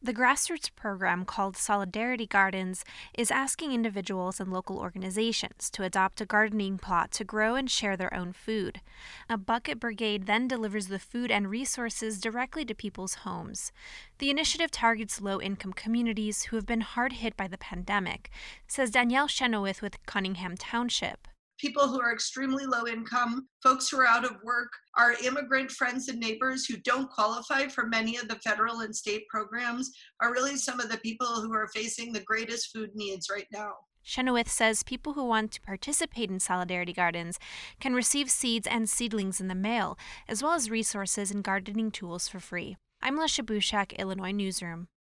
The grassroots program called Solidarity Gardens is asking individuals and local organizations to adopt a gardening plot to grow and share their own food. A bucket brigade then delivers the food and resources directly to people's homes. The initiative targets low-income communities who have been hard hit by the pandemic, says Danielle Chenoweth with Cunningham Township. People who are extremely low income, folks who are out of work, our immigrant friends and neighbors who don't qualify for many of the federal and state programs are really some of the people who are facing the greatest food needs right now. Chenoweth says people who want to participate in Solidarity Gardens can receive seeds and seedlings in the mail, as well as resources and gardening tools for free. I'm Lesha Bushak, Illinois Newsroom.